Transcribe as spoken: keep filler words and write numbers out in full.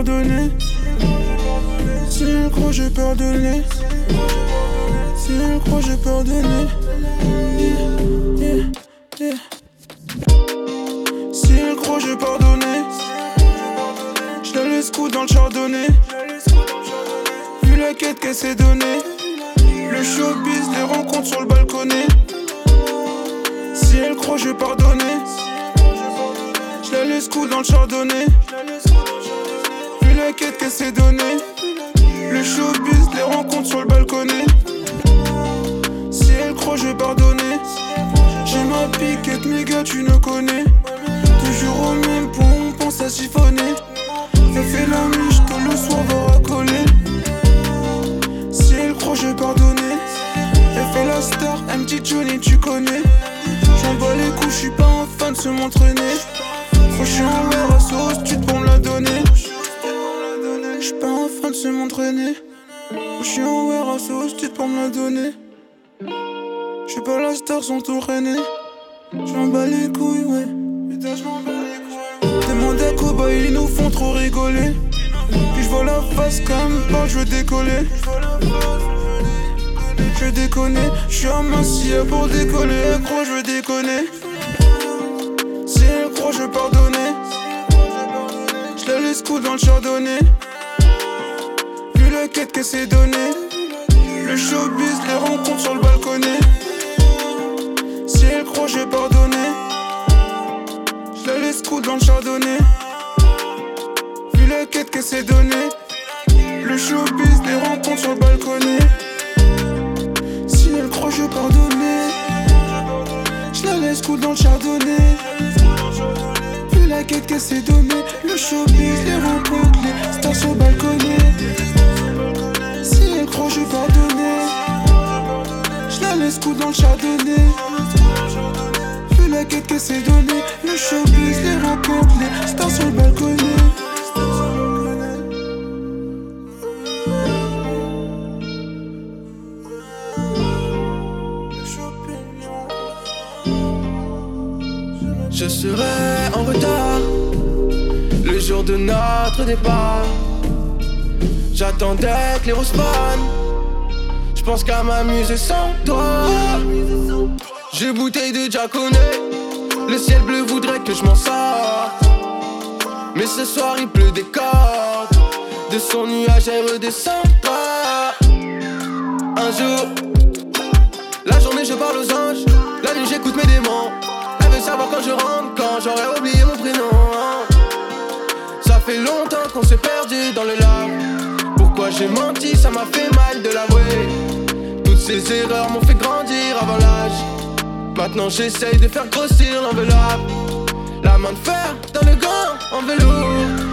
pardonné. Si elle croit j'ai pardonné. Si elle croit j'ai pardonné. Yeah, yeah, yeah. Si elle croit j'ai pardonné. J'la laisse coup dans le chardonnay. Vu la quête qu'elle s'est donnée. Le showbiz, les rencontres sur le balconnet. Si elle croit j'ai pardonné. J'la laisse coup dans le chardonnay. Vu la quête qu'elle s'est donnée. Le showbiz, les rencontres sur le balconnet. Si elle croit j'ai pardonné. J'ai ma piquette, mes gars tu ne connais. Toujours au même point, on pense à siphonner. Elle fait la miche, tôt le soir va racoler. Si elle croit j'ai pardonné. Elle fait la star, elle me dit Johnny tu connais. J'en bats les coups, j'suis pas un fan de se m'entraîner. Trop j'suis en wear à sauce, tu te pour me la donner. J'suis pas un fan de se m'entraîner. J'suis en wear à sauce, tu te pour me la donner. J'suis pas la star sans tout reiner. J'en bats les couilles, ouais. Putain, j'm'en bats les couilles. Demande à Koba, ils nous font trop rigoler. Puis j'vois la face comme pas, j'veux décoller. Je déconne, j'suis un massier pour décoller. Elle croit je déconner. Si elle croit je pardonner. J'la laisse coup dans le chardonnay. Vu la quête qu'elle s'est donnée. Le showbiz, les rencontres sur le balconnet. Si elle croit j'ai pardonné. J'la laisse coup dans le chardonnay. Vu la quête qu'elle s'est donnée. Le showbiz, les rencontres sur le balconnet. Si elle croit je pardonner. J'la laisse coup dans le chardonnay. Vu la quête qu'elle s'est donnée. Le showbiz, les rencontres, les stars sur le balconnet. Si elle croit je pardonner. J'la laisse coup dans le chardonnay. Vu la quête qu'elle s'est donnée. Le showbiz, les rencontres, les stars sur le balconnet. Je serai en retard le jour de notre départ. J'attendais que les roses fanent. J'pense qu'à m'amuser sans toi. J'ai bouteille de Jaconet. Le ciel bleu voudrait que je m'en sorte. Mais ce soir il pleut des cordes. De son nuage elle redescendra. Un jour, la journée je parle aux anges. La nuit j'écoute mes démons. Elle veut savoir quand je rentre, quand j'aurais oublié mon prénom. Ça fait longtemps qu'on s'est perdu dans le larmes. Pourquoi j'ai menti, ça m'a fait mal de l'avouer. Toutes ces erreurs m'ont fait grandir avant l'âge. Maintenant j'essaye de faire grossir l'enveloppe. La main de fer dans le gant en velours.